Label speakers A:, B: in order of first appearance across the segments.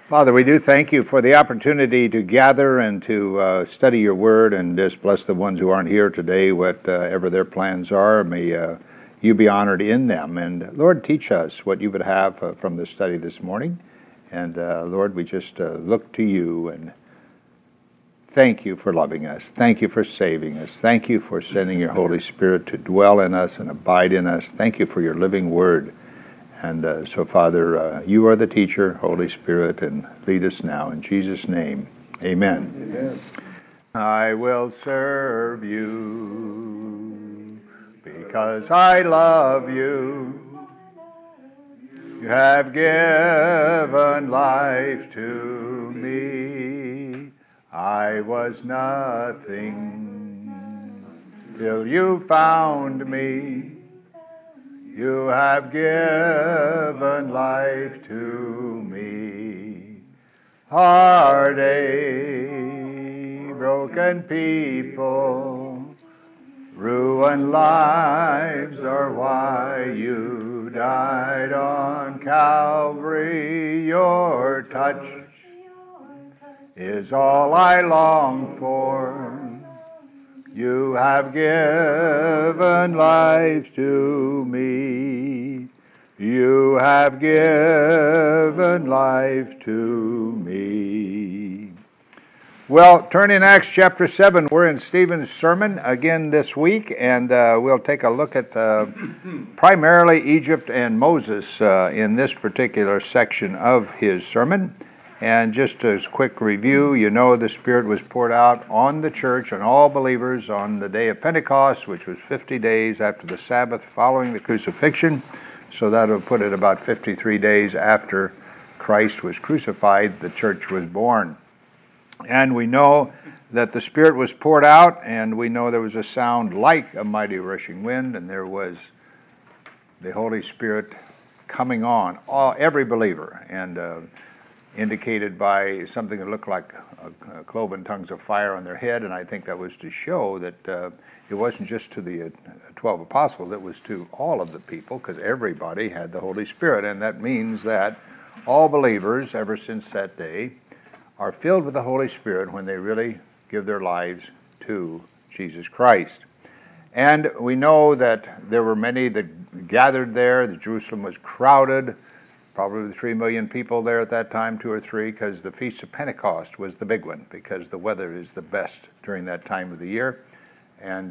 A: Father, we do thank you for the opportunity to gather and to study your word, and just bless the ones who aren't here today, whatever their plans are. May you be honored in them. And Lord, teach us what you would have from the study this morning. And Lord, we just look to you and thank you for loving us. Thank you for saving us. Thank you for sending your Holy Spirit to dwell in us and abide in us. Thank you for your living word. And so, Father, you are the teacher, Holy Spirit, and lead us now. In Jesus' name, amen.
B: Amen.
A: I will serve you because I love you. You have given life to me. I was nothing till you found me. You have given life to me. Heartache, broken people, ruined lives are why you died on Calvary. Your touch is all I long for. You have given life to me. You have given life to me. Well, turn in Acts chapter 7. We're in Stephen's sermon again this week, and we'll take a look at primarily Egypt and Moses in this particular section of his sermon. And just as a quick review, you know the Spirit was poured out on the church and all believers on the day of Pentecost, which was 50 days after the Sabbath following the crucifixion. So that would put it about 53 days after Christ was crucified, the church was born. And we know that the Spirit was poured out, and we know there was a sound like a mighty rushing wind, and there was the Holy Spirit coming on every believer, and indicated by something that looked like cloven tongues of fire on their head, and I think that was to show that it wasn't just to the 12 apostles, it was to all of the people, because everybody had the Holy Spirit, and that means that all believers, ever since that day, are filled with the Holy Spirit when they really give their lives to Jesus Christ. And we know that there were many that gathered there. The Jerusalem was crowded. Probably 3 million people there at that time, 2 or 3, because the Feast of Pentecost was the big one, because the weather is the best during that time of the year. And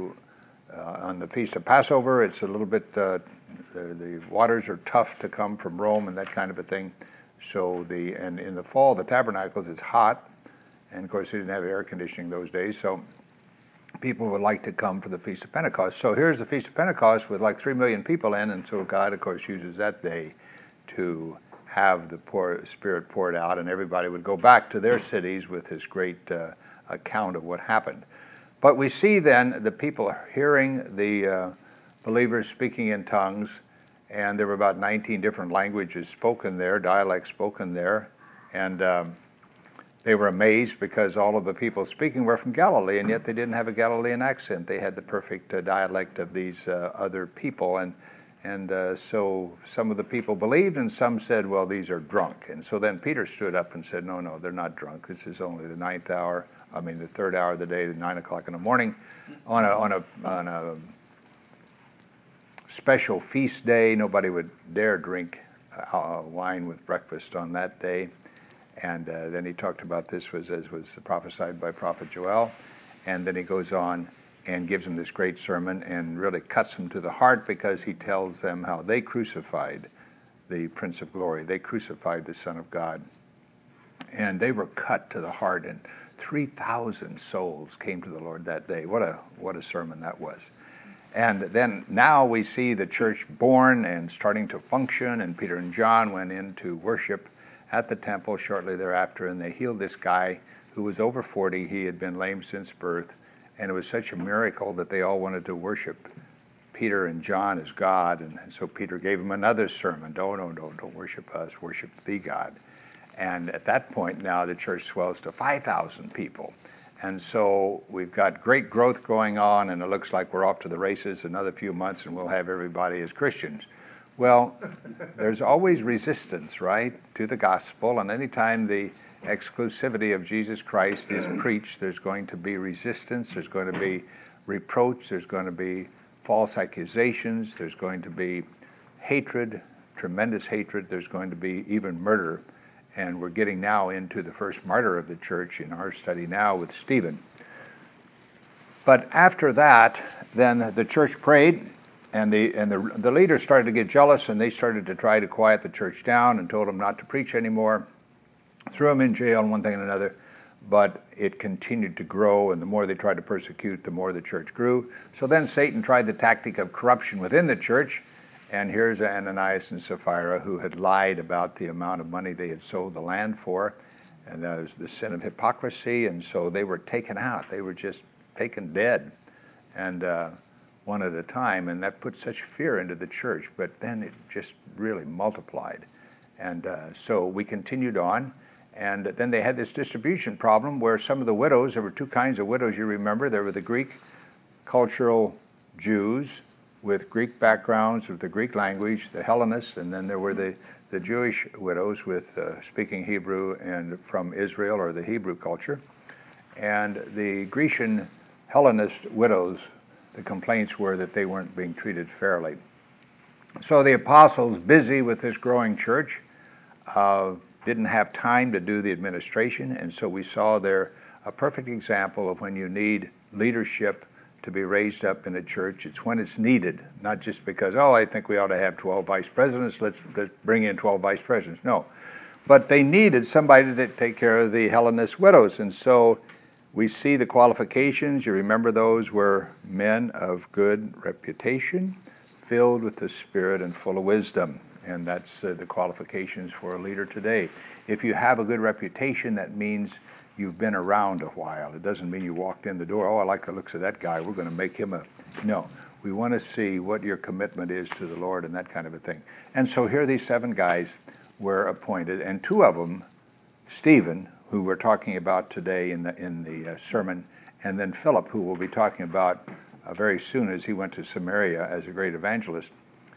A: on the Feast of Passover, it's a little bit, the waters are tough to come from Rome and that kind of a thing. So and in the fall, the tabernacles is hot, and of course they didn't have air conditioning those days, so people would like to come for the Feast of Pentecost. So here's the Feast of Pentecost with like 3 million people in, and so God, of course, uses that day to have the Spirit poured out, and everybody would go back to their cities with this great account of what happened. But we see then the people hearing the believers speaking in tongues, and there were about 19 different languages spoken there, dialects spoken there, and they were amazed because all of the people speaking were from Galilee, and yet they didn't have a Galilean accent. They had the perfect dialect of these other people, and so some of the people believed, and some said, well, these are drunk. And so then Peter stood up and said, no, they're not drunk. This is only the third hour of the day, 9 o'clock in the morning, on a special feast day. Nobody would dare drink wine with breakfast on that day. And then he talked about this as was prophesied by Prophet Joel. And then he goes on and gives them this great sermon and really cuts them to the heart, because he tells them how they crucified the Prince of Glory. They crucified the Son of God. And they were cut to the heart, and 3,000 souls came to the Lord that day. What a sermon that was. And then now we see the church born and starting to function, and Peter and John went in to worship at the temple shortly thereafter, and they healed this guy who was over 40. He had been lame since birth. And it was such a miracle that they all wanted to worship Peter and John as God. And so Peter gave him another sermon. Don't worship us, worship the God. And at that point now the church swells to 5,000 people. And so we've got great growth going on, and it looks like we're off to the races another few months, and we'll have everybody as Christians. Well, there's always resistance, right, to the gospel, and anytime the exclusivity of Jesus Christ is preached, there's going to be resistance, there's going to be reproach, there's going to be false accusations, there's going to be hatred, tremendous hatred, there's going to be even murder. And we're getting now into the first martyr of the church in our study now with Stephen. But after that, then the church prayed, and the leaders started to get jealous, and they started to try to quiet the church down and told them not to preach anymore, threw them in jail and one thing and another. But it continued to grow, and the more they tried to persecute, the more the church grew. So then Satan tried the tactic of corruption within the church, and here's Ananias and Sapphira who had lied about the amount of money they had sold the land for, and that was the sin of hypocrisy, and so they were taken out. They were just taken dead, and one at a time, and that put such fear into the church, but then it just really multiplied. And so we continued on, and then they had this distribution problem where some of the widows, there were two kinds of widows, you remember. There were the Greek cultural Jews with Greek backgrounds, with the Greek language, the Hellenists, and then there were the Jewish widows with speaking Hebrew and from Israel or the Hebrew culture. And the Grecian Hellenist widows, the complaints were that they weren't being treated fairly. So the apostles, busy with this growing church, didn't have time to do the administration, and so we saw there a perfect example of when you need leadership to be raised up in a church. It's when it's needed, not just because, I think we ought to have 12 vice presidents, let's bring in 12 vice presidents. No. But they needed somebody to take care of the Hellenist widows, and so we see the qualifications. You remember those were men of good reputation, filled with the Spirit and full of wisdom. And that's the qualifications for a leader today. If you have a good reputation, that means you've been around a while. It doesn't mean you walked in the door, I like the looks of that guy, we're going to make him a... No, we want to see what your commitment is to the Lord and that kind of a thing. And so here these 7 guys were appointed, and 2 of them, Stephen, who we're talking about today in the sermon, and then Philip, who we'll be talking about very soon as he went to Samaria as a great evangelist.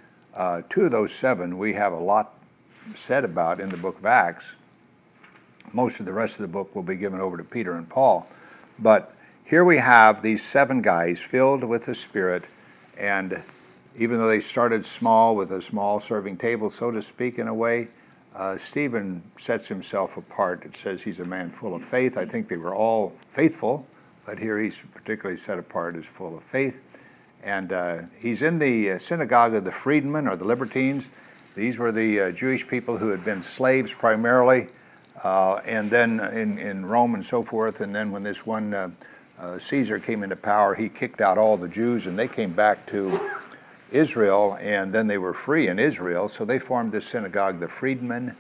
A: 2 of those 7 we have a lot said about in the book of Acts. Most of the rest of the book will be given over to Peter and Paul. But here we have these 7 guys filled with the Spirit, and even though they started small with a small serving table, so to speak, in a way, Stephen sets himself apart. It says he's a man full of faith. I think they were all faithful, but here he's particularly set apart as full of faith. And he's in the synagogue of the freedmen or the libertines. These were the Jewish people who had been slaves primarily, and then in Rome and so forth. And then when this one Caesar came into power, he kicked out all the Jews, and they came back to Israel, and then they were free in Israel, so they formed this synagogue, the freedmen,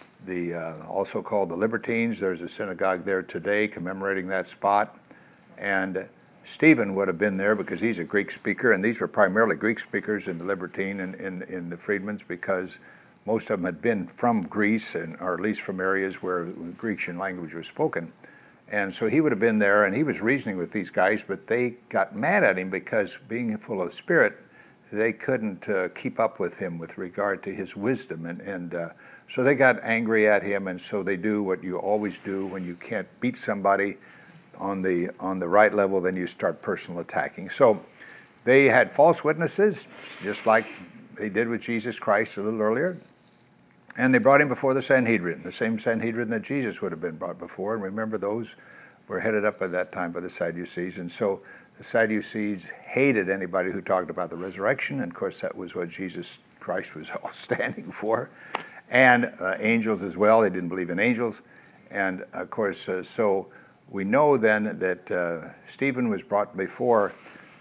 A: also called the libertines. There's a synagogue there today commemorating that spot, and Stephen would have been there because he's a Greek speaker, and these were primarily Greek speakers in the libertine and in the freedmen's, because most of them had been from Greece, or at least from areas where Grecian language was spoken. And so he would have been there, and he was reasoning with these guys, but they got mad at him because, being full of the Spirit, they couldn't keep up with him with regard to his wisdom. And so they got angry at him, and so they do what you always do when you can't beat somebody on the right level, then you start personal attacking. So they had false witnesses, just like they did with Jesus Christ a little earlier. And they brought him before the Sanhedrin, the same Sanhedrin that Jesus would have been brought before. And remember, those were headed up at that time by the Sadducees. And so the Sadducees hated anybody who talked about the resurrection, and of course that was what Jesus Christ was all standing for. And angels as well, they didn't believe in angels. And of course, so we know then that Stephen was brought before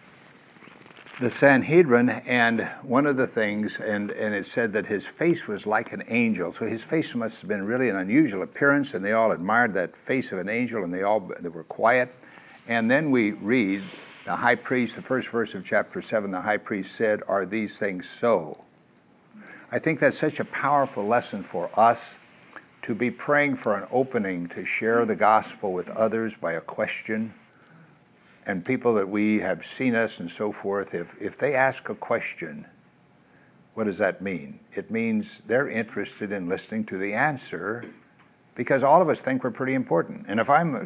A: the Sanhedrin, and one of the things, and it said that his face was like an angel. So his face must have been really an unusual appearance, and they all admired that face of an angel, and they were quiet. And then we read, the high priest, the first verse of chapter 7, the high priest said, "Are these things so?" I think that's such a powerful lesson for us, to be praying for an opening to share the gospel with others by a question. And people that we have seen us and so forth, if they ask a question, What does that mean? It means they're interested in listening to the answer, because all of us think we're pretty important. And if I'm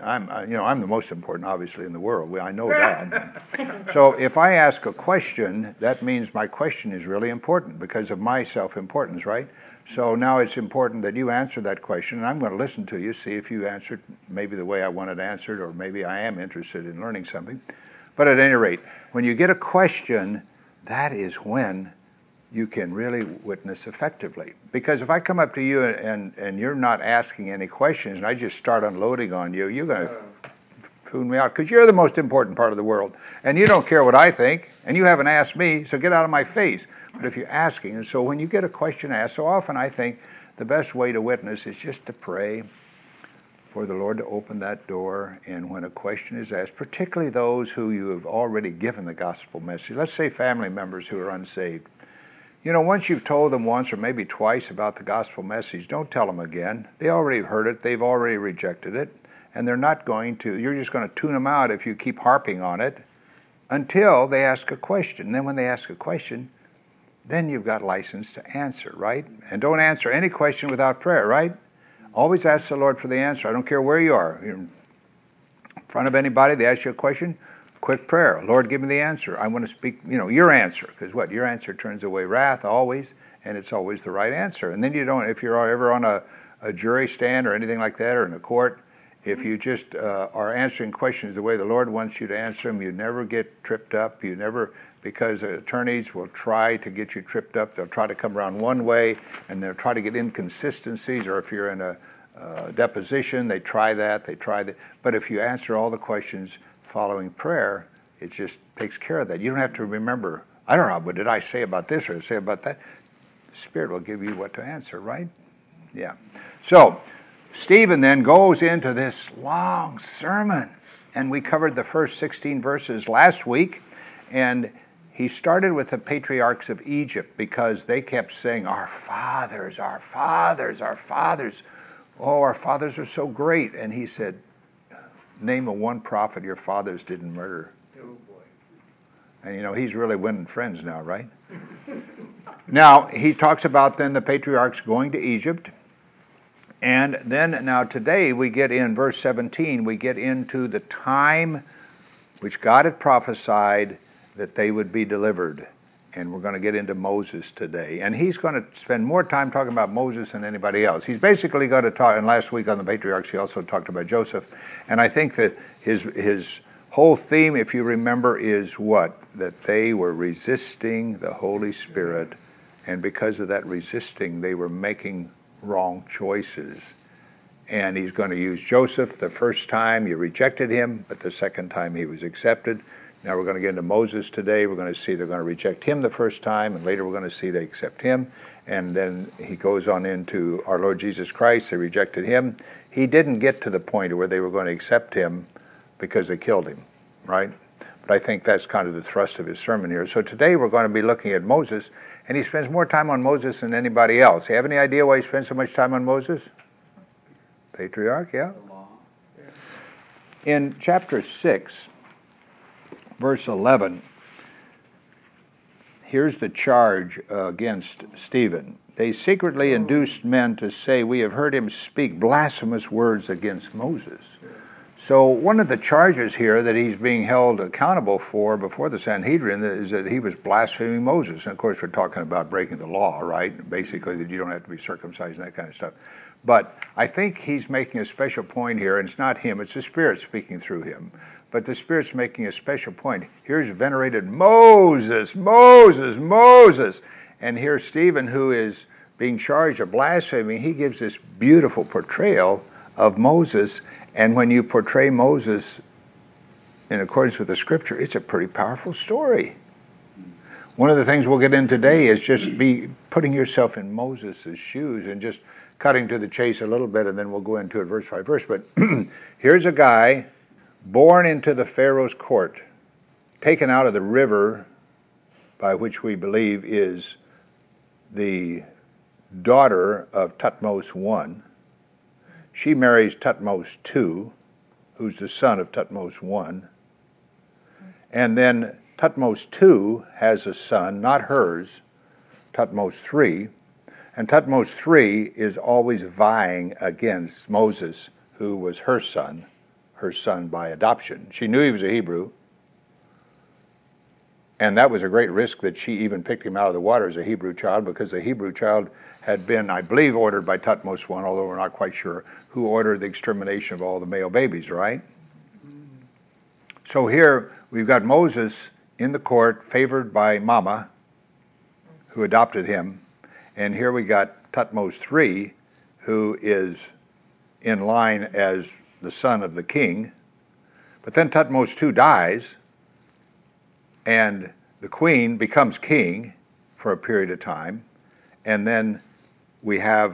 A: the most important, obviously, in the world. I know that. So if I ask a question, that means my question is really important because of my self-importance, right? So now it's important that you answer that question, and I'm going to listen to you, see if you answered maybe the way I wanted answered, or maybe I am interested in learning something. But at any rate, when you get a question, that is when you can really witness effectively. Because if I come up to you and you're not asking any questions and I just start unloading on you, you're going to tune me out, because you're the most important part of the world. And you don't care what I think, and you haven't asked me, so get out of my face. But if you're asking, and so when you get a question asked, so often I think the best way to witness is just to pray for the Lord to open that door. And when a question is asked, particularly those who you have already given the gospel message, let's say family members who are unsaved. Once you've told them once or maybe twice about the gospel message, don't tell them again. They already heard it. They've already rejected it. And they're not going to. You're just going to tune them out if you keep harping on it until they ask a question. And then when they ask a question, then you've got license to answer, right? And don't answer any question without prayer, right? Always ask the Lord for the answer. I don't care where you are. You're in front of anybody, they ask you a question, quick prayer. Lord, give me the answer. I want to speak, your answer. Because what? Your answer turns away wrath always, and it's always the right answer. And then you don't, if you're ever on a jury stand or anything like that, or in a court, if you just are answering questions the way the Lord wants you to answer them, you never get tripped up. You never, because attorneys will try to get you tripped up. They'll try to come around one way, and they'll try to get inconsistencies, or if you're in a deposition, they try that. But if you answer all the questions following prayer, it just takes care of that. You don't have to remember, I don't know, what did I say about this or say about that? The Spirit will give you what to answer, right? Yeah. So, Stephen then goes into this long sermon, and we covered the first 16 verses last week, and he started with the patriarchs of Egypt because they kept saying, our fathers, our fathers, our fathers. Oh, our fathers are so great. And he said, name a one prophet your fathers didn't murder. Oh, boy. And he's really winning friends now, right? Now, he talks about then the patriarchs going to Egypt. And then now today we get in verse 17, we get into the time which God had prophesied that they would be delivered. And we're going to get into Moses today. And he's going to spend more time talking about Moses than anybody else. He's basically going to talk, and last week on the patriarchs he also talked about Joseph. And I think that his whole theme, if you remember, is what? That they were resisting the Holy Spirit. And because of that resisting, they were making wrong choices. And he's going to use Joseph. The first time you rejected him, but the second time he was accepted. Now we're going to get into Moses today. We're going to see they're going to reject him the first time, and later we're going to see they accept him. And then he goes on into our Lord Jesus Christ. They rejected him. He didn't get to the point where they were going to accept him because they killed him, right? But I think that's kind of the thrust of his sermon here. So today we're going to be looking at Moses, and he spends more time on Moses than anybody else. You have any idea why he spends so much time on Moses? Patriarch, yeah. In chapter 6, verse 11, here's the charge against Stephen. They secretly induced men to say, we have heard him speak blasphemous words against Moses. So one of the charges here that he's being held accountable for before the Sanhedrin is that he was blaspheming Moses. And of course we're talking about breaking the law, right? Basically that you don't have to be circumcised and that kind of stuff. But I think he's making a special point here, and it's not him, it's the Spirit speaking through him. But the Spirit's making a special point. Here's venerated Moses, Moses, Moses. And here's Stephen, who is being charged of blasphemy. He gives this beautiful portrayal of Moses. And when you portray Moses in accordance with the Scripture, it's a pretty powerful story. One of the things we'll get in today is just be putting yourself in Moses' shoes and just cutting to the chase a little bit, and then we'll go into it verse by verse. But here's a guy born into the Pharaoh's court, taken out of the river, by which we believe is the daughter of Thutmose I. She marries Thutmose II, who's the son of Thutmose I. And then Thutmose II has a son, not hers, Tutmos III. And Tutmos III is always vying against Moses, who was her son by adoption. She knew he was a Hebrew, and that was a great risk that she even picked him out of the water as a Hebrew child, because the Hebrew child had been, I believe, ordered by Tutmos I, although we're not quite sure, who ordered the extermination of all the male babies, right? So here we've got Moses in the court, favored by Mama, who adopted him. And here we got Tutmos III, who is in line as the son of the king. But then Tutmos II dies, and the queen becomes king for a period of time. And then we have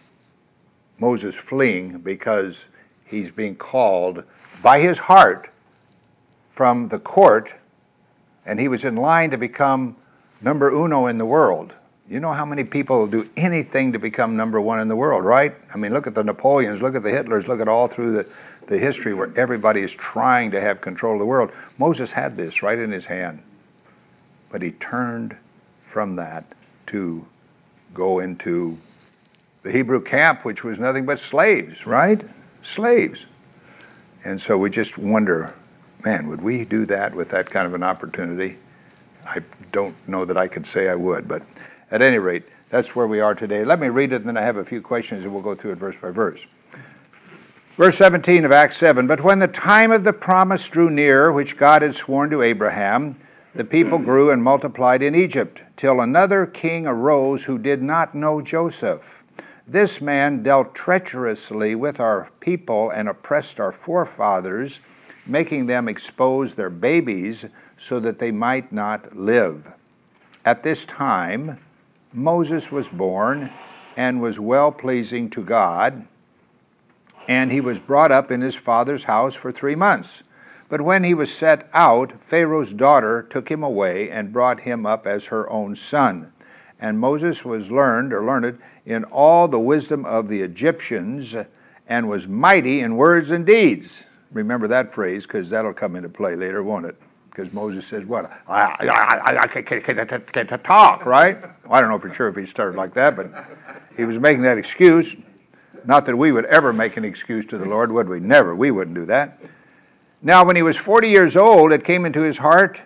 A: Moses fleeing because he's being called by his heart from the court, and he was in line to become number uno in the world. You know how many people do anything to become number one in the world, right? I mean, look at the Napoleons, look at the Hitlers, look at all through the history where everybody is trying to have control of the world. Moses had this right in his hand, but he turned from that to go into the Hebrew camp, which was nothing but slaves, right? Slaves. And so we just wonder, man, would we do that with that kind of an opportunity? I don't know that I could say I would, but at any rate, that's where we are today. Let me read it, and then I have a few questions, and we'll go through it verse by verse. Verse 17 of Acts 7, "But when the time of the promise drew near, which God had sworn to Abraham, the people grew and multiplied in Egypt, till another king arose who did not know Joseph. This man dealt treacherously with our people and oppressed our forefathers, making them expose their babies so that they might not live. At this time, Moses was born and was well-pleasing to God, and he was brought up in his father's house for 3 months. But when he was set out, Pharaoh's daughter took him away and brought him up as her own son. And Moses was learned in all the wisdom of the Egyptians, and was mighty in words and deeds." Remember that phrase, because that'll come into play later, won't it? Because Moses says, what? I can't talk, right? Well, I don't know for sure if he started like that, but he was making that excuse. Not that we would ever make an excuse to the Lord, would we? Never. We wouldn't do that. "Now, when he was 40 years old, it came into his heart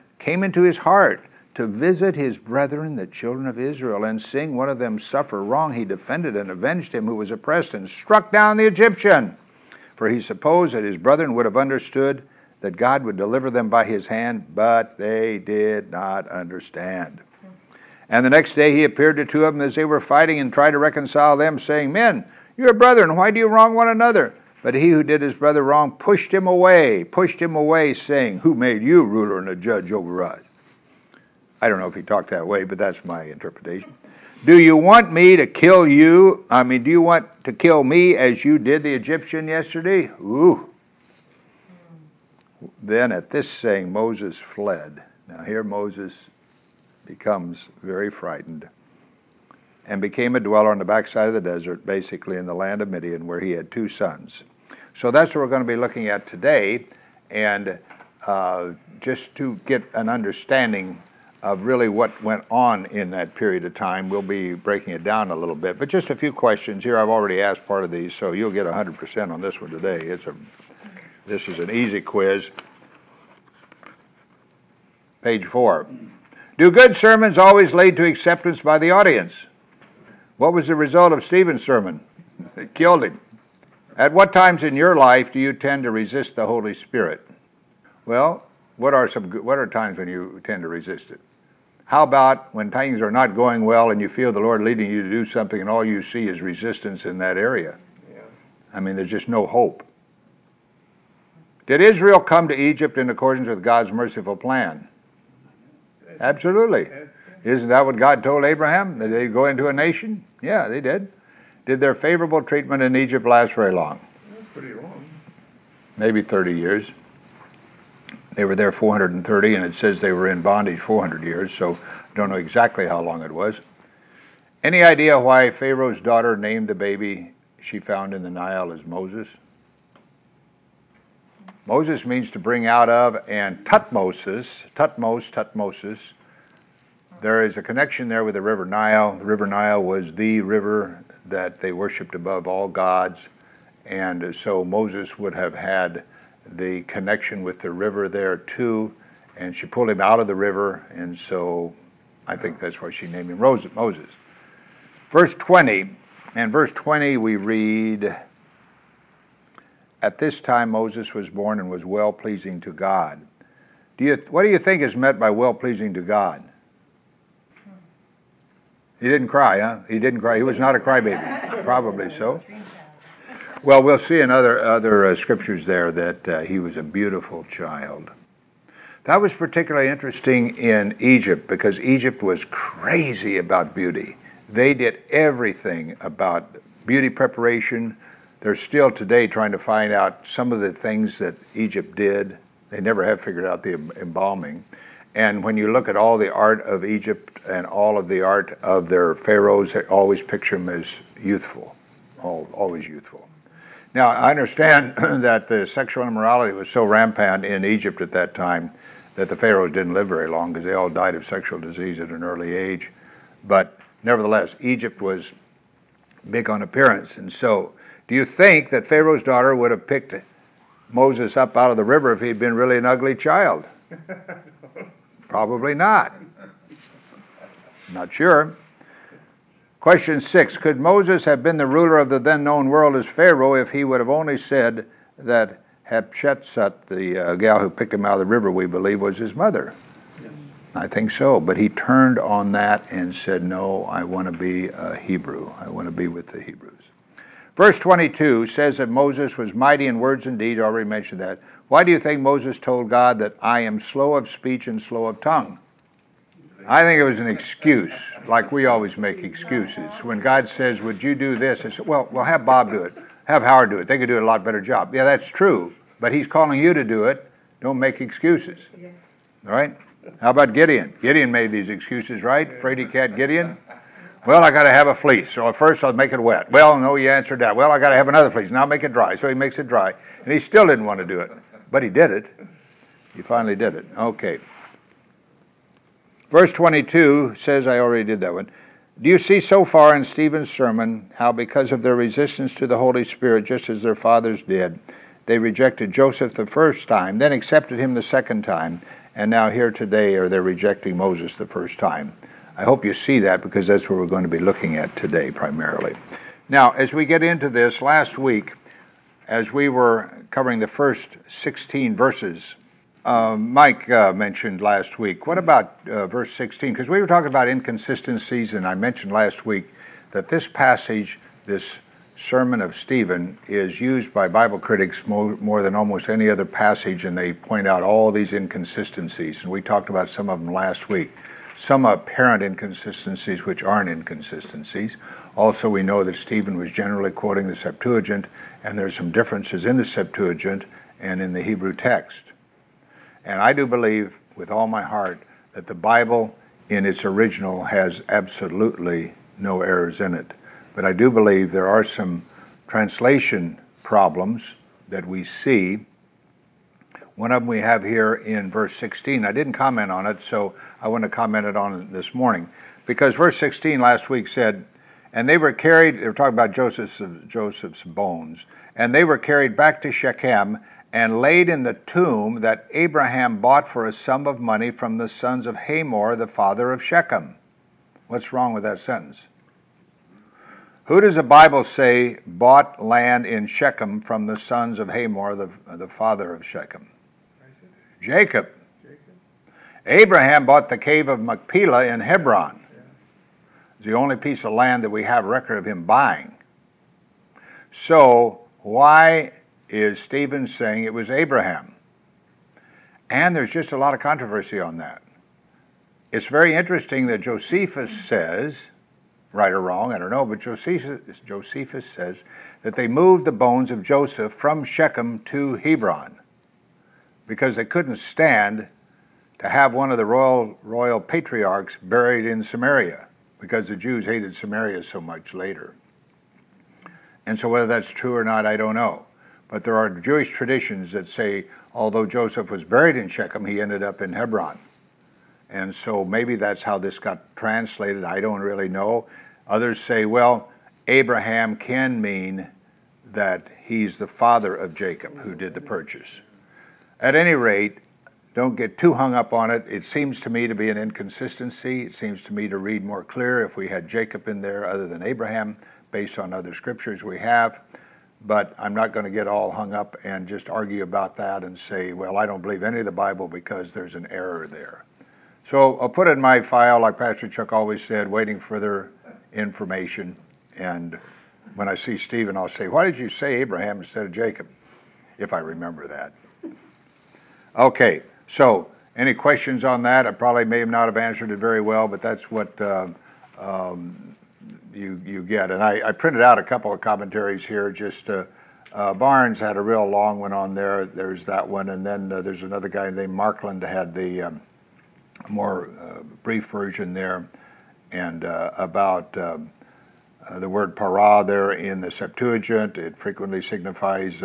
A: to visit his brethren, the children of Israel, and seeing one of them suffer wrong, he defended and avenged him who was oppressed, and struck down the Egyptian. For he supposed that his brethren would have understood that God would deliver them by his hand, but they did not understand. And the next day he appeared to two of them as they were fighting, and tried to reconcile them, saying, 'Men, you are brethren, why do you wrong one another?' But he who did his brother wrong pushed him away, saying, 'Who made you ruler and a judge over us?'" I don't know if he talked that way, but that's my interpretation. "Do you want me to kill you? Do you want to kill me as you did the Egyptian yesterday?" Ooh. Then at this saying, Moses fled. Now here Moses becomes very frightened and became a dweller on the backside of the desert, basically in the land of Midian, where he had 2 sons. So that's what we're going to be looking at today, and just to get an understanding of really what went on in that period of time, we'll be breaking it down a little bit. But just a few questions here. I've already asked part of these, so you'll get 100% on this one today. This is an easy quiz. Page 4. "Do good sermons always lead to acceptance by the audience? What was the result of Stephen's sermon? It killed him. At what times in your life do you tend to resist the Holy Spirit?" Well, what are times when you tend to resist it? How about when things are not going well and you feel the Lord leading you to do something and all you see is resistance in that area? Yeah. There's just no hope. Did Israel come to Egypt in accordance with God's merciful plan? Absolutely. Isn't that what God told Abraham? That they'd go into a nation? Yeah, they did. Did their favorable treatment in Egypt last very long?
B: Pretty long.
A: Maybe 30 years. They were there 430, and it says they were in bondage 400 years, so I don't know exactly how long it was. Any idea why Pharaoh's daughter named the baby she found in the Nile as Moses? Moses means to bring out of, and Tutmosis, there is a connection there with the River Nile. The River Nile was the river that they worshipped above all gods, and so Moses would have had the connection with the river there too, and she pulled him out of the river, and so I think that's why she named him Moses. Verse 20, and verse 20 we read, "At this time Moses was born and was well-pleasing to God." What do you think is meant by well-pleasing to God? He didn't cry, huh? He didn't cry. He was not a crybaby. Probably so. Well, we'll see in other scriptures there that he was a beautiful child. That was particularly interesting in Egypt because Egypt was crazy about beauty. They did everything about beauty preparation. They're still today trying to find out some of the things that Egypt did. They never have figured out the embalming. And when you look at all the art of Egypt and all of the art of their pharaohs, they always picture them as youthful, always youthful. Now, I understand that the sexual immorality was so rampant in Egypt at that time that the pharaohs didn't live very long because they all died of sexual disease at an early age. But nevertheless, Egypt was big on appearance. And so, do you think that Pharaoh's daughter would have picked Moses up out of the river if he'd been really an ugly child? Probably not. Not sure. Question 6. Could Moses have been the ruler of the then known world as Pharaoh if he would have only said that Hatshepsut, the gal who picked him out of the river, we believe, was his mother? Yes. I think so. But he turned on that and said, no, I want to be a Hebrew. I want to be with the Hebrews. Verse 22 says that Moses was mighty in words and deeds. I already mentioned that. Why do you think Moses told God that I am slow of speech and slow of tongue? I think it was an excuse, like we always make excuses. When God says, would you do this? I said, well, have Bob do it. Have Howard do it. They could do a lot better job. Yeah, that's true. But he's calling you to do it. Don't make excuses. All right? How about Gideon? Gideon made these excuses, right? Fraidy cat Gideon. Well, I got to have a fleece, so first I'll make it wet. Well, no, you answered that. Well, I got to have another fleece. Now make it dry. So he makes it dry. And he still didn't want to do it. But he did it. He finally did it. Okay. Verse 22 says, I already did that one. Do you see so far in Stephen's sermon how because of their resistance to the Holy Spirit, just as their fathers did, they rejected Joseph the first time, then accepted him the second time, and now here today they're rejecting Moses the first time. I hope you see that because that's what we're going to be looking at today primarily. Now, as we get into this, last week, as we were covering the first 16 verses, Mike mentioned last week, what about verse 16? Because we were talking about inconsistencies, and I mentioned last week that this passage, this sermon of Stephen, is used by Bible critics more than almost any other passage, and they point out all these inconsistencies, and we talked about some of them last week. Some apparent inconsistencies which aren't inconsistencies. Also, we know that Stephen was generally quoting the Septuagint, and there's some differences in the Septuagint and in the Hebrew text. And I do believe with all my heart that the Bible in its original has absolutely no errors in it. But I do believe there are some translation problems that we see. One of them we have here in verse 16. I didn't comment on it, so I want to comment on it this morning. Because verse 16 last week said, and they were carried, they were talking about Joseph's bones, and they were carried back to Shechem and laid in the tomb that Abraham bought for a sum of money from the sons of Hamor, the father of Shechem. What's wrong with that sentence? Who does the Bible say bought land in Shechem from the sons of Hamor, the father of Shechem? Jacob. Abraham bought the cave of Machpelah in Hebron. It's the only piece of land that we have record of him buying. So why is Stephen saying it was Abraham? And there's just a lot of controversy on that. It's very interesting that Josephus says, right or wrong, I don't know, but Josephus says that they moved the bones of Joseph from Shechem to Hebron because they couldn't stand to have one of the royal patriarchs buried in Samaria because the Jews hated Samaria so much later. And so whether that's true or not, I don't know. But there are Jewish traditions that say, although Joseph was buried in Shechem, he ended up in Hebron. And so maybe that's how this got translated. I don't really know. Others say, well, Abraham can mean that he's the father of Jacob who did the purchase. At any rate, don't get too hung up on it. It seems to me to be an inconsistency. It seems to me to read more clear if we had Jacob in there other than Abraham, based on other scriptures we have. But I'm not going to get all hung up and just argue about that and say, well, I don't believe any of the Bible because there's an error there. So I'll put it in my file, like Pastor Chuck always said, waiting for further information. And when I see Stephen, I'll say, why did you say Abraham instead of Jacob? If I remember that. Okay, so any questions on that? I probably may not have answered it very well, but that's what you get. And I printed out a couple of commentaries here. Just Barnes had a real long one on there. There's that one, and then there's another guy named Markland had the more brief version there, and about the word para there in the Septuagint. It frequently signifies,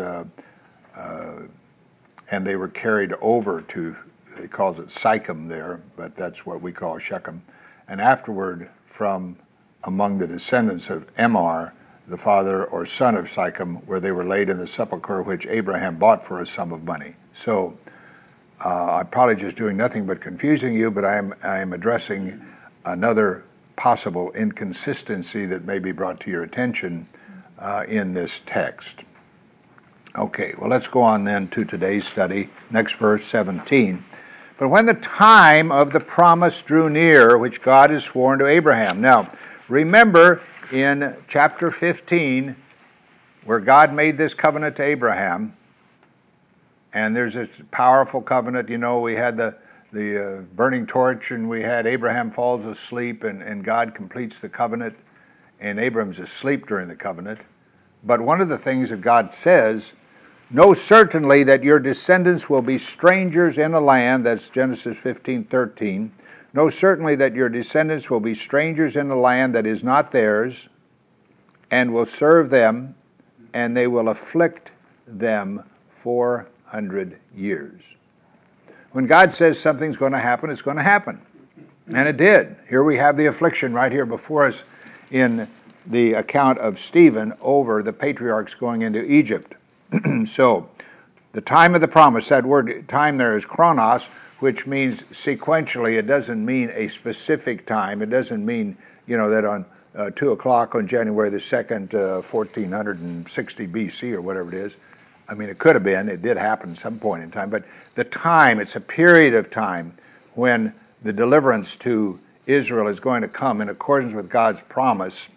A: and they were carried over to, it calls it Sychem there, but that's what we call Shechem. And afterward, from among the descendants of Emar, the father or son of Sychem, where they were laid in the sepulchre which Abraham bought for a sum of money. So I'm probably just doing nothing but confusing you, but I am addressing another possible inconsistency that may be brought to your attention in this text. Okay, well, let's go on then to today's study. Next verse, 17. But when the time of the promise drew near, which God has sworn to Abraham. Now, remember in chapter 15, where God made this covenant to Abraham, and there's this powerful covenant. You know, we had the burning torch, and we had Abraham falls asleep, and God completes the covenant, and Abraham's asleep during the covenant. But one of the things that God says, know certainly that your descendants will be strangers in a land, that's Genesis 15:13. Know certainly that your descendants will be strangers in a land that is not theirs, and will serve them, and they will afflict them 400 years. When God says something's going to happen, it's going to happen. And it did. Here we have the affliction right here before us in the account of Stephen over the patriarchs going into Egypt. So, the time of the promise, that word time there is chronos, which means sequentially. It doesn't mean a specific time. It doesn't mean, that on 2 o'clock on January the 2nd, 1460 BC or whatever it is. I mean, it could have been. It did happen at some point in time. But the time, it's a period of time when the deliverance to Israel is going to come in accordance with God's promise.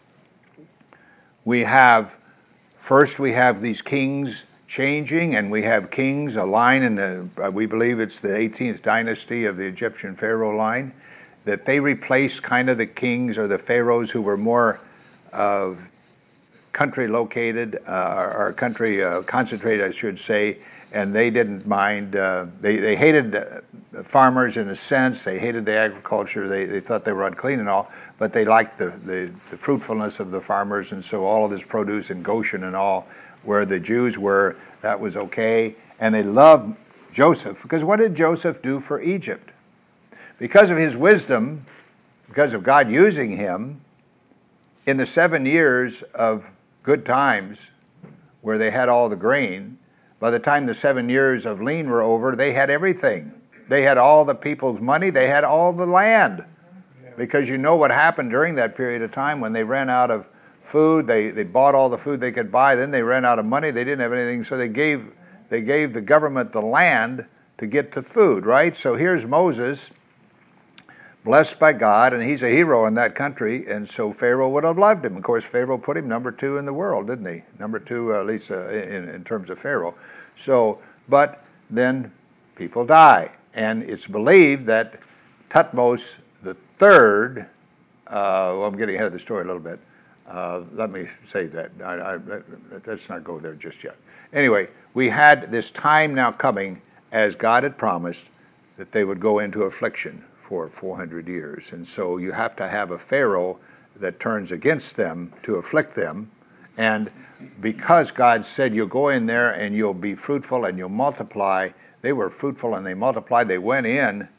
A: First we have these kings changing, and we have kings, a line in we believe it's the 18th dynasty of the Egyptian Pharaoh line, that they replaced kind of the kings or the pharaohs who were more country located, or country concentrated, I should say, and they didn't mind. They hated farmers in a sense. They hated the agriculture. They thought they were unclean and all, but they liked the fruitfulness of the farmers, and so all of this produce in Goshen and all, where the Jews were, that was okay. And they loved Joseph, because what did Joseph do for Egypt? Because of his wisdom, because of God using him, in the 7 years of good times where they had all the grain, by the time the 7 years of lean were over, they had everything. They had all the people's money. They had all the land. Because you know what happened during that period of time when they ran out of food. They bought all the food they could buy. Then they ran out of money. They didn't have anything, so they gave the government the land to get to food, right? So here's Moses, blessed by God, and he's a hero in that country, and so Pharaoh would have loved him. Of course, Pharaoh put him number 2 in the world, didn't he? Number 2, at least in terms of Pharaoh. So, but then people die, and it's believed that Thutmose III, I'm getting ahead of the story a little bit. Let me say that. Let's not go there just yet. Anyway, we had this time now coming, as God had promised, that they would go into affliction for 400 years. And so you have to have a Pharaoh that turns against them to afflict them. And because God said you'll go in there and you'll be fruitful and you'll multiply, they were fruitful and they multiplied. They went in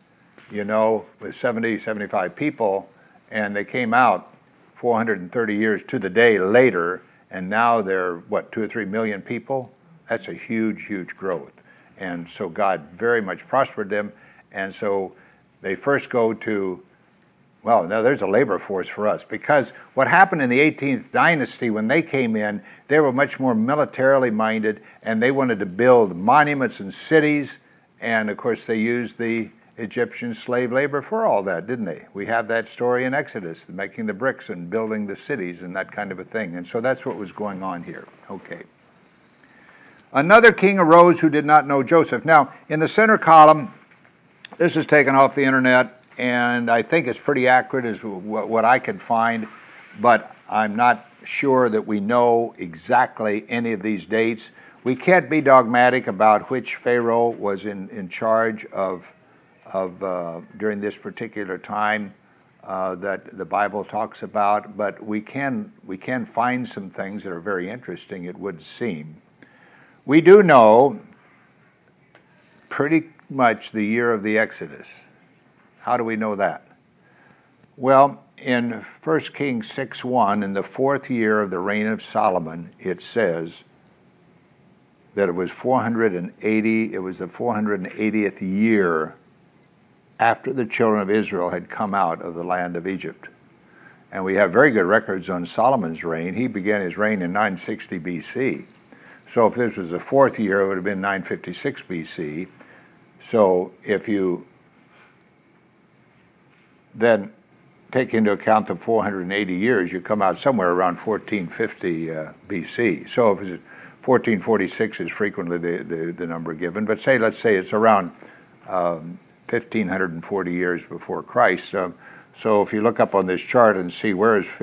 A: with 70, 75 people, and they came out 430 years to the day later, and now they're, 2 or 3 million people? That's a huge, huge growth. And so God very much prospered them, and so they first go to, now there's a labor force for us, because what happened in the 18th dynasty when they came in, they were much more militarily minded, and they wanted to build monuments and cities, and of course they used the Egyptian slave labor for all that, didn't they? We have that story in Exodus, making the bricks and building the cities and that kind of a thing. And so that's what was going on here. Okay. Another king arose who did not know Joseph. Now, in the center column, this is taken off the internet, and I think it's pretty accurate as what I could find, but I'm not sure that we know exactly any of these dates. We can't be dogmatic about which Pharaoh was in charge of during this particular time that the Bible talks about, but we can find some things that are very interesting, it would seem. We do know pretty much the year of the Exodus. How do we know that? Well, in 1 Kings 6:1, in the 4th year of the reign of Solomon, it says that it was the 480th year after the children of Israel had come out of the land of Egypt. And we have very good records on Solomon's reign. He began his reign in 960 BC. So if this was the 4th year, it would have been 956 BC. So if you then take into account the 480 years, you come out somewhere around 1450 BC. So if it's 1446 is frequently the number given, but let's say it's around 1,540 years before Christ. So if you look up on this chart and see where is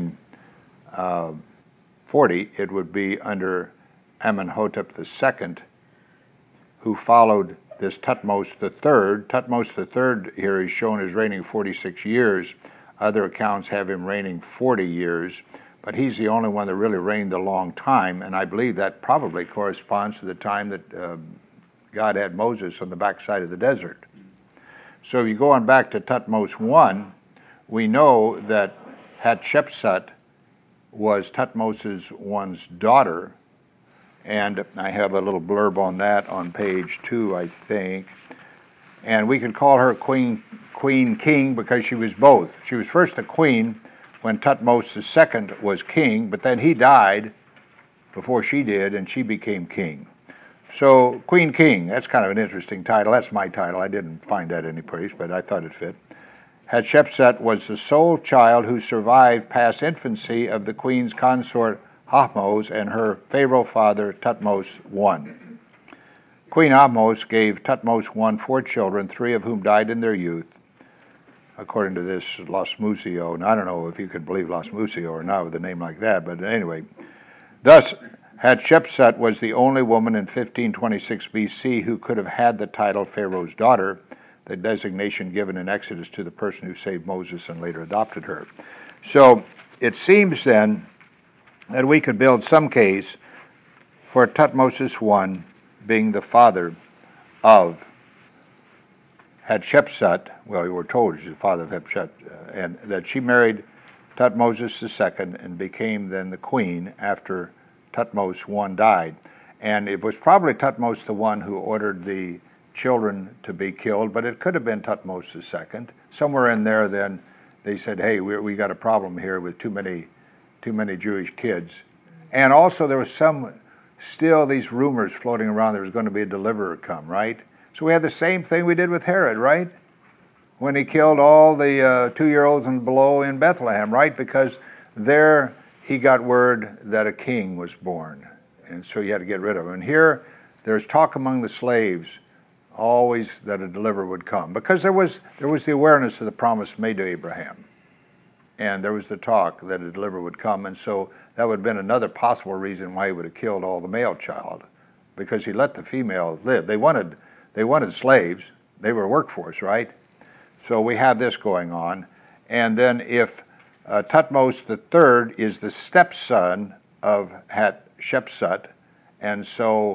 A: 1540, it would be under Amenhotep II, who followed this Thutmose III. Thutmose III here is shown as reigning 46 years. Other accounts have him reigning 40 years, but he's the only one that really reigned a long time, and I believe that probably corresponds to the time that God had Moses on the backside of the desert. So if you go on back to Thutmose I, we know that Hatshepsut was Thutmose I's daughter, and I have a little blurb on that on page 2, I think. And we could call her Queen King because she was both. She was first a queen when Thutmose II was king, but then he died before she did, and she became king. So Queen King, that's kind of an interesting title. That's my title. I didn't find that anyplace, but I thought it fit. Hatshepsut was the sole child who survived past infancy of the queen's consort Ahmose and her Pharaoh father Thutmose I. Queen Ahmose gave Thutmose I 4 children, 3 of whom died in their youth, according to this Los Museo. And I don't know if you could believe Los Museo or not with a name like that, but anyway. Thus, Hatshepsut was the only woman in 1526 BC who could have had the title Pharaoh's daughter, the designation given in Exodus to the person who saved Moses and later adopted her. So it seems then that we could build some case for Thutmose I being the father of Hatshepsut. Well, we were told she's the father of Hatshepsut, and that she married Thutmose II and became then the queen after Thutmose I died. And it was probably Thutmose I who ordered the children to be killed, but it could have been Thutmose II. Somewhere in there then they said, hey, we got a problem here with too many Jewish kids. And also there was still these rumors floating around there was going to be a deliverer come, right? So we had the same thing we did with Herod, right? When he killed all the 2-year-olds and below in Bethlehem, right? Because there he got word that a king was born, and so you had to get rid of him. And here there's talk among the slaves always that a deliverer would come, because there was the awareness of the promise made to Abraham. And there was the talk that a deliverer would come, and so that would have been another possible reason why he would have killed all the male child, because he let the female live. They wanted slaves. They were a workforce, right? So we have this going on. And then if Thutmose III is the stepson of Hatshepsut, and so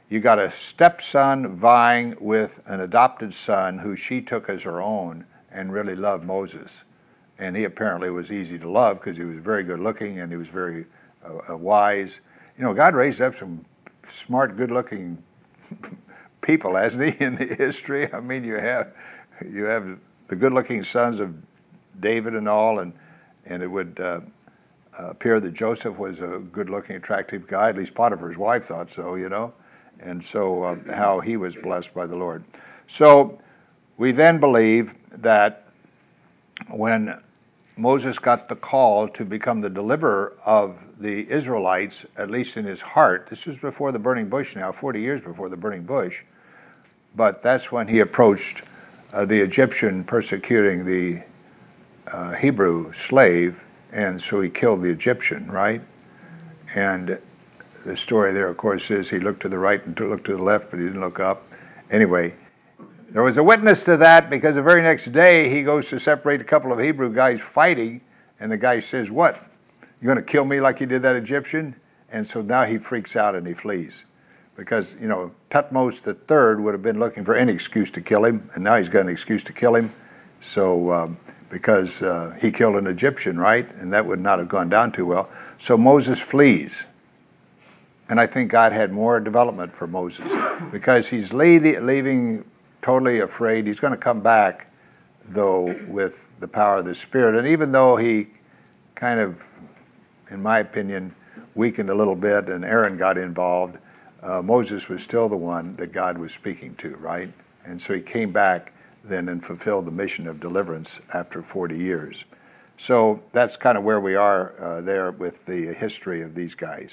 A: You got a stepson vying with an adopted son who she took as her own and really loved Moses. And he apparently was easy to love because he was very good looking and he was very wise. You know, God raised up some smart, good looking people, hasn't he, in the history? I mean, you have the good looking sons of David and all, and it would appear that Joseph was a good looking, attractive guy. At least Potiphar's wife thought so, you know. And so how he was blessed by the Lord. So we then believe that when Moses got the call to become the deliverer of the Israelites, at least in his heart, this was before the burning bush now, 40 years before the burning bush, but that's when he approached the Egyptian persecuting the Hebrew slave, and so he killed the Egyptian, right? And the story there, of course, is he looked to the right and looked to the left, but he didn't look up. Anyway, there was a witness to that because the very next day he goes to separate a couple of Hebrew guys fighting, and the guy says, "What? You're going to kill me like you did that Egyptian?" And so now he freaks out and he flees. Because, you know, Thutmose III would have been looking for any excuse to kill him, and now he's got an excuse to kill him. So, because he killed an Egyptian, right? And that would not have gone down too well. So Moses flees. And I think God had more development for Moses because he's leaving totally afraid. He's going to come back, though, with the power of the Spirit. And even though he kind of, in my opinion, weakened a little bit and Aaron got involved, Moses was still the one that God was speaking to, right? And so he came back then and fulfilled the mission of deliverance after 40 years. So that's kind of where we are there with the history of these guys.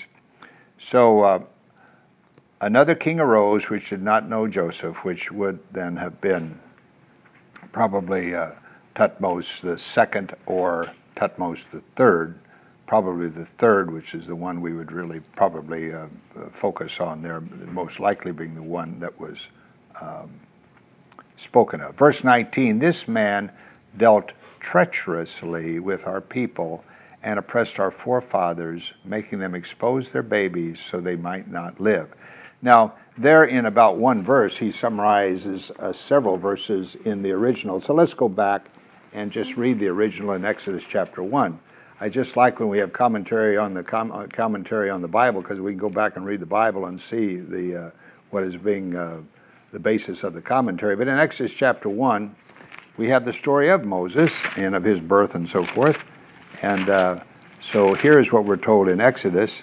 A: So another king arose which did not know Joseph, which would then have been probably Thutmose II or Thutmose III, probably the third, which is the one we would really probably focus on there, most likely being the one that was spoken of. Verse 19, this man dealt treacherously with our people and oppressed our forefathers, making them expose their babies so they might not live. Now, there in about one verse, he summarizes several verses in the original. So let's go back and just read the original in Exodus chapter 1. I just like when we have commentary on the commentary on the Bible, because we can go back and read the Bible and see the what is being the basis of the commentary. But in Exodus chapter 1, we have the story of Moses and of his birth and so forth. And so here's what we're told in Exodus.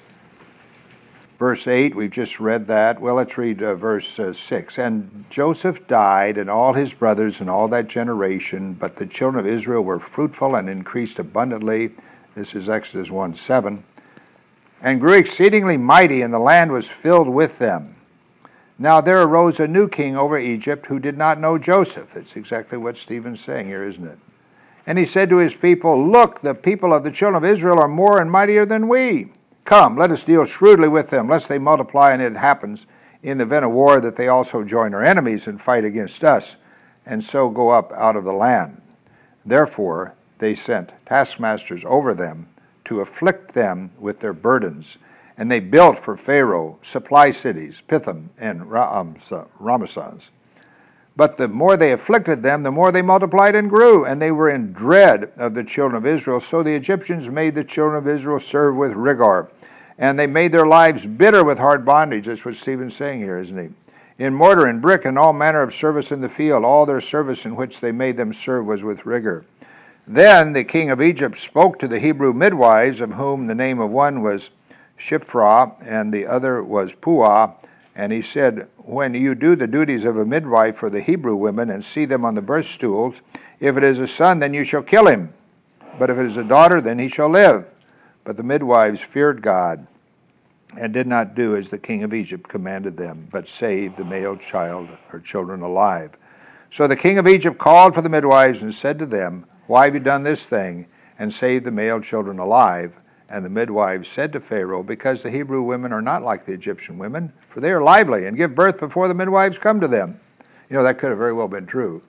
A: Verse 8, we've just read that. Well, let's read verse 6. And Joseph died, and all his brothers, and all that generation, but the children of Israel were fruitful and increased abundantly. This is Exodus 1:7. And grew exceedingly mighty, and the land was filled with them. Now there arose a new king over Egypt who did not know Joseph. It's exactly what Stephen's saying here, isn't it? And he said to his people, look, the people of the children of Israel are more and mightier than we. Come, let us deal shrewdly with them, lest they multiply, and it happens in the event of war that they also join our enemies and fight against us, and so go up out of the land. Therefore they sent taskmasters over them to afflict them with their burdens. And they built for Pharaoh supply cities, Pithom and Ramesses. But the more they afflicted them, the more they multiplied and grew, and they were in dread of the children of Israel. So the Egyptians made the children of Israel serve with rigor, and they made their lives bitter with hard bondage. That's what Stephen's saying here, isn't he? In mortar and brick and all manner of service in the field, all their service in which they made them serve was with rigor. Then the king of Egypt spoke to the Hebrew midwives, of whom the name of one was Shiphrah, and the other was Puah, and he said, when you do the duties of a midwife for the Hebrew women and see them on the birth stools, if it is a son, then you shall kill him. But if it is a daughter, then he shall live. But the midwives feared God and did not do as the king of Egypt commanded them, but saved the male child or children alive. So the king of Egypt called for the midwives and said to them, why have you done this thing and saved the male children alive? And the midwives said to Pharaoh, because the Hebrew women are not like the Egyptian women, for they are lively and give birth before the midwives come to them. You know, that could have very well been true.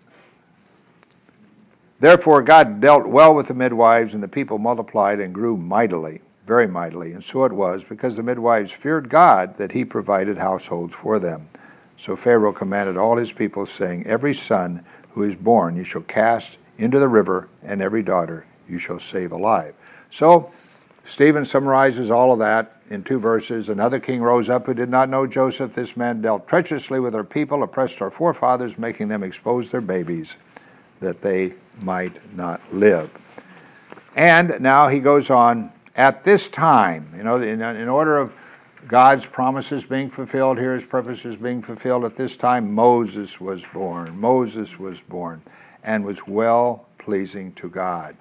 A: Therefore God dealt well with the midwives, and the people multiplied and grew mightily. very mightily. And so it was, because the midwives feared God, that he provided households for them. So Pharaoh commanded all his people, saying, every son who is born you shall cast into the river, and every daughter you shall save alive. So Stephen summarizes all of that in 2 verses. Another king rose up who did not know Joseph. This man dealt treacherously with our people, oppressed our forefathers, making them expose their babies, that they might not live. And now he goes on, at this time, in order of God's promises being fulfilled here, his purposes being fulfilled, at this time Moses was born. Moses was born and was well-pleasing to God.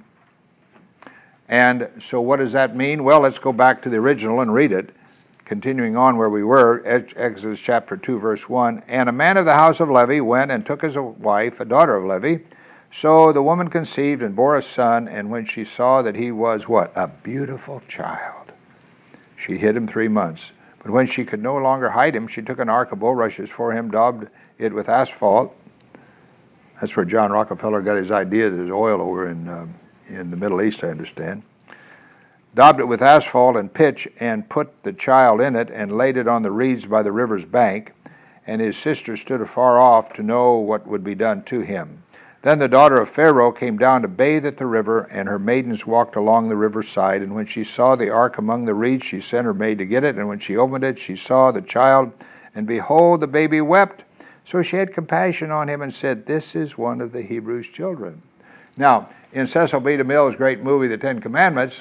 A: And so what does that mean? Well, let's go back to the original and read it. Continuing on where we were, Exodus chapter 2, verse 1. And a man of the house of Levi went and took as a wife a daughter of Levi. So the woman conceived and bore a son, and when she saw that he was what? A beautiful child, she hid him 3 months. But when she could no longer hide him, she took an ark of bulrushes for him, daubed it with asphalt. That's where John Rockefeller got his idea. There's oil over in the Middle East, I understand. Daubed it with asphalt and pitch, and put the child in it, and laid it on the reeds by the river's bank. And his sister stood afar off to know what would be done to him. Then the daughter of Pharaoh came down to bathe at the river, and her maidens walked along the riverside. And when she saw the ark among the reeds, she sent her maid to get it. And when she opened it, she saw the child, and behold, the baby wept. So she had compassion on him and said, this is one of the Hebrews' children. Now, in Cecil B. DeMille's great movie, The Ten Commandments,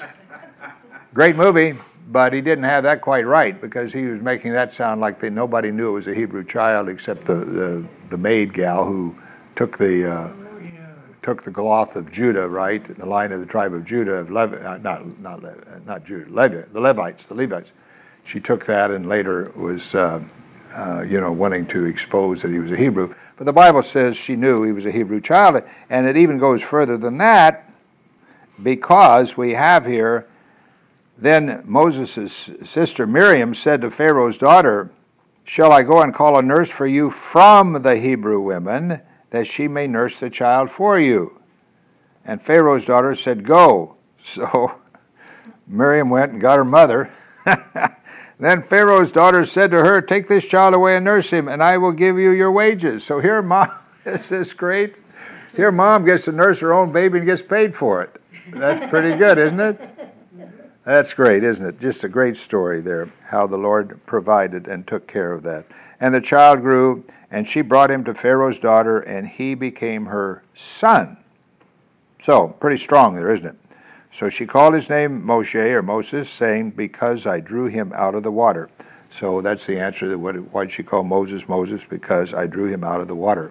A: great movie, but he didn't have that quite right, because he was making that sound like nobody knew it was a Hebrew child except the maid gal who took the cloth of Judah, right, the line of the tribe of Judah, of Levi, not Judah, Levi, the Levites. She took that and later was, wanting to expose that he was a Hebrew. But the Bible says she knew he was a Hebrew child, and it even goes further than that, because we have here, then Moses' sister Miriam said to Pharaoh's daughter, shall I go and call a nurse for you from the Hebrew women, that she may nurse the child for you? And Pharaoh's daughter said, go. So Miriam went and got her mother. Then Pharaoh's daughter said to her, take this child away and nurse him, and I will give you your wages. So here, Mom, is this great? Here, Mom gets to nurse her own baby and gets paid for it. That's pretty good, isn't it? That's great, isn't it? Just a great story there, how the Lord provided and took care of that. And the child grew, and she brought him to Pharaoh's daughter, and he became her son. So, pretty strong there, isn't it? So she called his name Moshe, or Moses, saying, because I drew him out of the water. So that's the answer. Why did she call Moses Moses? Because I drew him out of the water.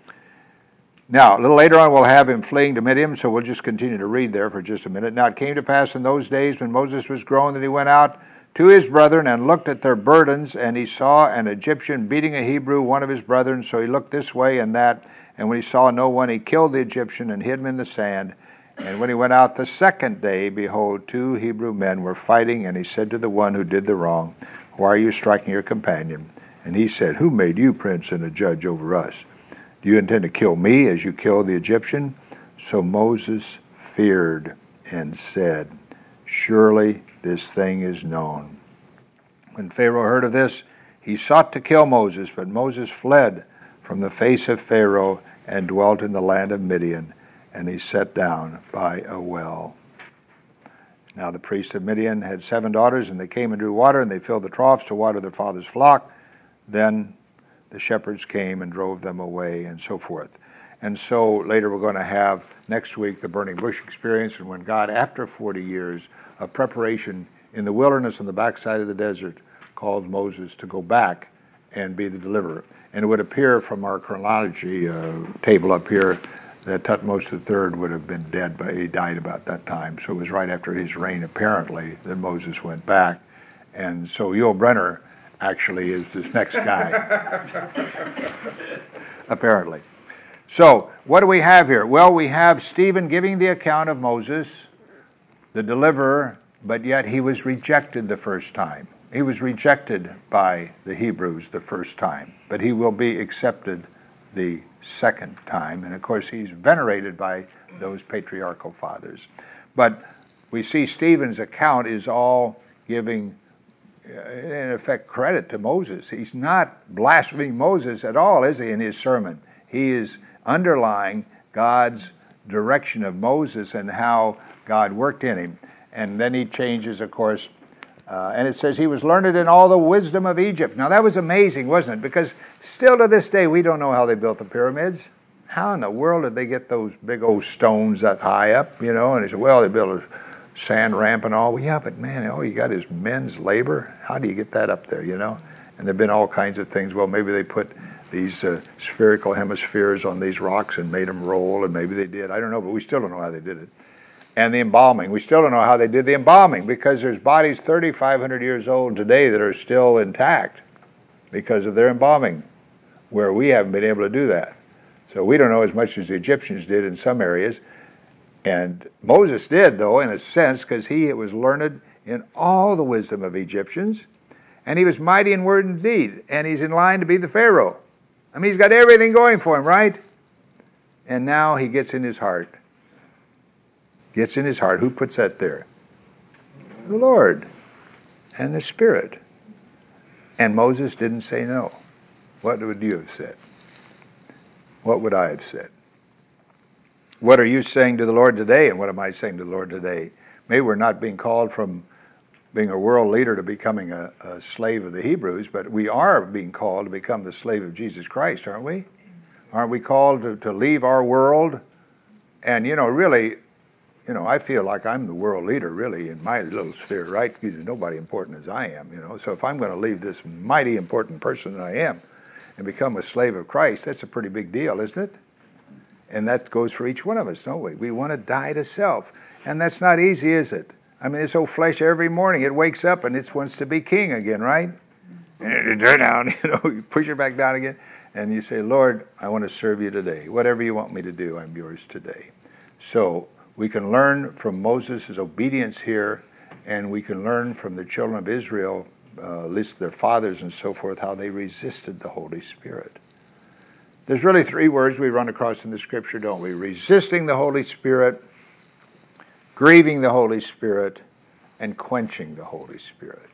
A: Now, a little later on, we'll have him fleeing to Midian, so we'll just continue to read there for just a minute. Now, it came to pass in those days when Moses was grown that he went out to his brethren and looked at their burdens, and he saw an Egyptian beating a Hebrew, one of his brethren. So he looked this way and that, and when he saw no one, he killed the Egyptian and hid him in the sand. And when he went out the second day, behold, 2 Hebrew men were fighting, and he said to the one who did the wrong, why are you striking your companion? And he said, who made you prince and a judge over us? Do you intend to kill me as you killed the Egyptian? So Moses feared and said, surely this thing is known. When Pharaoh heard of this, he sought to kill Moses, but Moses fled from the face of Pharaoh and dwelt in the land of Midian, and he sat down by a well. Now the priest of Midian had 7 daughters, and they came and drew water, and they filled the troughs to water their father's flock. Then the shepherds came and drove them away, and so forth. And so later we're going to have, next week, the burning bush experience, and when God, after 40 years of preparation in the wilderness on the backside of the desert, calls Moses to go back and be the deliverer. And it would appear from our chronology table up here that Thutmose III would have been dead, but he died about that time. So it was right after his reign, apparently, that Moses went back. And so Yul Brynner actually is this next guy, apparently. So what do we have here? Well, we have Stephen giving the account of Moses, the deliverer, but yet he was rejected the first time. He was rejected by the Hebrews the first time, but he will be accepted the second time. And of course, he's venerated by those patriarchal fathers. But we see Stephen's account is all giving, in effect, credit to Moses. He's not blaspheming Moses at all, is he, in his sermon? He is underlying God's direction of Moses and how God worked in him. And then he changes, of course, and it says he was learned in all the wisdom of Egypt. Now that was amazing, wasn't it? Because still to this day, we don't know how they built the pyramids. How in the world did they get those big old stones that high up, you know? And they said, well, they built a sand ramp and all. Well, yeah, but man, all you got is men's labor. How do you get that up there, you know? And there have been all kinds of things. Well, maybe they put these spherical hemispheres on these rocks and made them roll, and maybe they did. I don't know, but we still don't know how they did it. And the embalming. We still don't know how they did the embalming, because there's bodies 3,500 years old today that are still intact because of their embalming, where we haven't been able to do that. So we don't know as much as the Egyptians did in some areas. And Moses did, though, in a sense, because he was learned in all the wisdom of Egyptians, and he was mighty in word and deed, and he's in line to be the Pharaoh. I mean, he's got everything going for him, right? And now he gets in his heart. Gets in his heart. Who puts that there? The Lord and the Spirit. And Moses didn't say no. What would you have said? What would I have said? What are you saying to the Lord today, and what am I saying to the Lord today? Maybe we're not being called from being a world leader to becoming a slave of the Hebrews, but we are being called to become the slave of Jesus Christ, aren't we? Aren't we called to leave our world? And, really, I feel like I'm the world leader, really, in my little sphere, right? Because there's nobody important as I am, So if I'm going to leave this mighty important person that I am and become a slave of Christ, that's a pretty big deal, isn't it? And that goes for each one of us, don't we? We want to die to self. And that's not easy, is it? I mean, this old flesh every morning, it wakes up and it wants to be king again, right? And you turn down, you push it back down again. And you say, Lord, I want to serve you today. Whatever you want me to do, I'm yours today. So we can learn from Moses' obedience here, and we can learn from the children of Israel, at least their fathers and so forth, how they resisted the Holy Spirit. There's really three words we run across in the Scripture, don't we? Resisting the Holy Spirit, grieving the Holy Spirit, and quenching the Holy Spirit.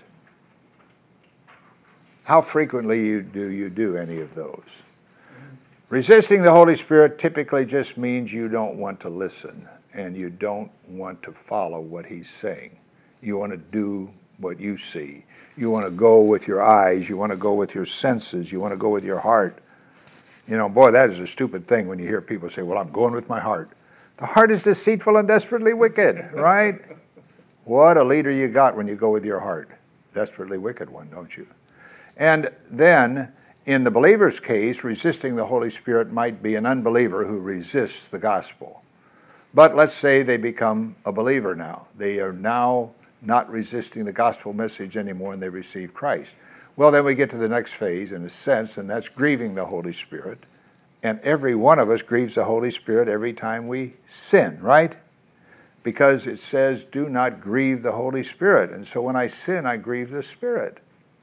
A: How frequently do you do any of those? Resisting the Holy Spirit typically just means you don't want to listen and you don't want to follow what he's saying. You want to do what you see. You want to go with your eyes. You want to go with your senses. You want to go with your heart. Boy, that is a stupid thing when you hear people say, well, I'm going with my heart. The heart is deceitful and desperately wicked, right? What a leader you got when you go with your heart. Desperately wicked one, don't you? And then, in the believer's case, resisting the Holy Spirit might be an unbeliever who resists the gospel. But let's say they become a believer now. They are now not resisting the gospel message anymore, and they receive Christ. Well, then we get to the next phase, in a sense, and that's grieving the Holy Spirit. And every one of us grieves the Holy Spirit every time we sin, right? Because it says, do not grieve the Holy Spirit. And so when I sin, I grieve the Spirit.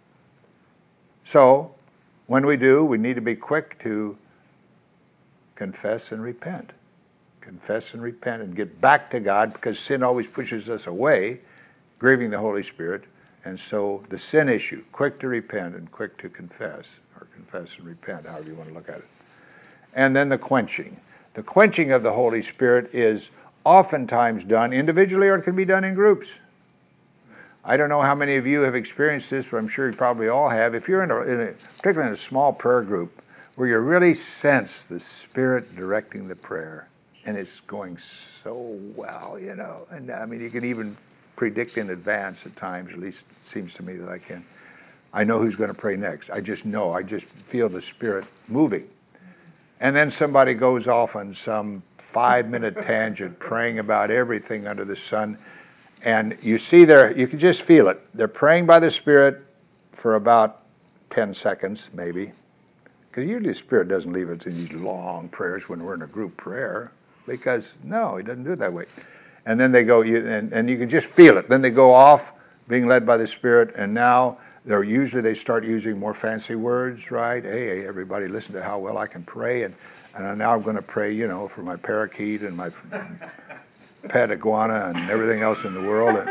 A: So, when we do, we need to be quick to confess and repent. Confess and repent and get back to God, because sin always pushes us away, grieving the Holy Spirit. And so the sin issue, quick to repent and quick to confess, or confess and repent, however you want to look at it. And then the quenching. The quenching of the Holy Spirit is oftentimes done individually, or it can be done in groups. I don't know how many of you have experienced this, but I'm sure you probably all have. If you're particularly in a small prayer group, where you really sense the Spirit directing the prayer, and it's going so well, and I mean, you can even predict in advance at times, at least it seems to me that I can. I know who's going to pray next. I just feel the Spirit moving. And then somebody goes off on some 5-minute tangent praying about everything under the sun. And you see you can just feel it. They're praying by the Spirit for about 10 seconds, maybe. Because usually the Spirit doesn't leave us in these long prayers when we're in a group prayer. Because, no, he doesn't do it that way. And then they go, and you can just feel it. Then they go off being led by the Spirit, and now they start using more fancy words, right? Hey, everybody, listen to how well I can pray, and now I'm going to pray, for my parakeet and my pet iguana and everything else in the world.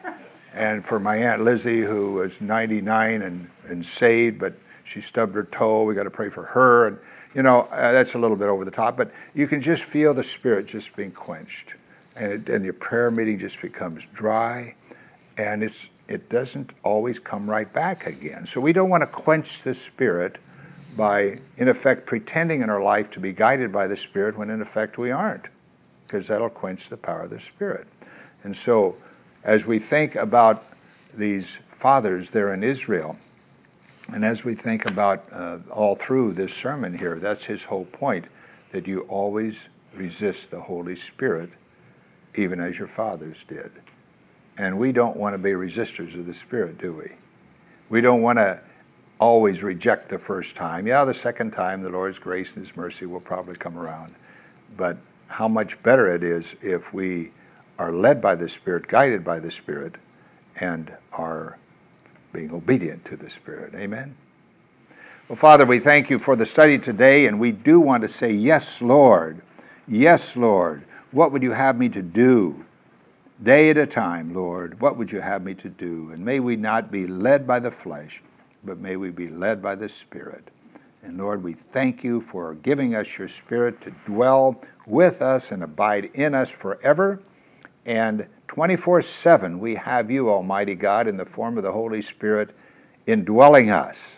A: And for my Aunt Lizzie, who is 99 and saved, but she stubbed her toe. We got to pray for her. And, that's a little bit over the top, but you can just feel the Spirit just being quenched. And your prayer meeting just becomes dry, and it doesn't always come right back again. So we don't want to quench the Spirit by, in effect, pretending in our life to be guided by the Spirit when, in effect, we aren't, because that'll quench the power of the Spirit. And so, as we think about these fathers there in Israel, and as we think about all through this sermon here, that's his whole point, that you always resist the Holy Spirit, even as your fathers did. And we don't want to be resistors of the Spirit, do we? We don't want to always reject the first time. Yeah, the second time, the Lord's grace and His mercy will probably come around. But how much better it is if we are led by the Spirit, guided by the Spirit, and are being obedient to the Spirit. Amen? Well, Father, we thank you for the study today, and we do want to say, yes, Lord. Yes, Lord. What would you have me to do? Day at a time, Lord, what would you have me to do? And may we not be led by the flesh, but may we be led by the Spirit. And Lord, we thank you for giving us your Spirit to dwell with us and abide in us forever. And 24/7 we have you, Almighty God, in the form of the Holy Spirit, indwelling us.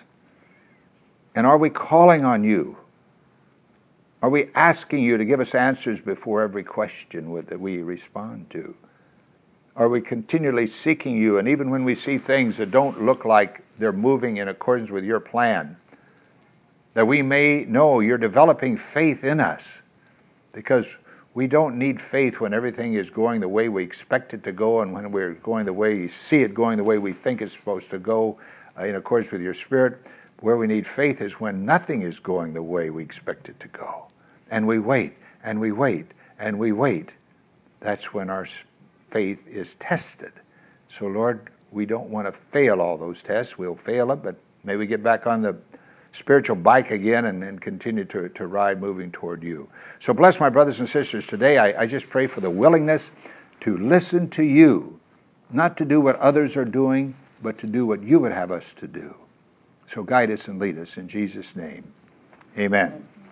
A: And are we calling on you? Are we asking you to give us answers before every question that we respond to? Are we continually seeking you, and even when we see things that don't look like they're moving in accordance with your plan, that we may know you're developing faith in us? Because we don't need faith when everything is going the way we expect it to go, and when we're going the way you see it going the way we think it's supposed to go in accordance with your Spirit. Where we need faith is when nothing is going the way we expect it to go. And we wait, and we wait, and we wait. That's when our faith is tested. So, Lord, we don't want to fail all those tests. We'll fail it, but may we get back on the spiritual bike again and continue to ride moving toward you. So bless my brothers and sisters today. I just pray for the willingness to listen to you, not to do what others are doing, but to do what you would have us to do. So guide us and lead us in Jesus' name. Amen.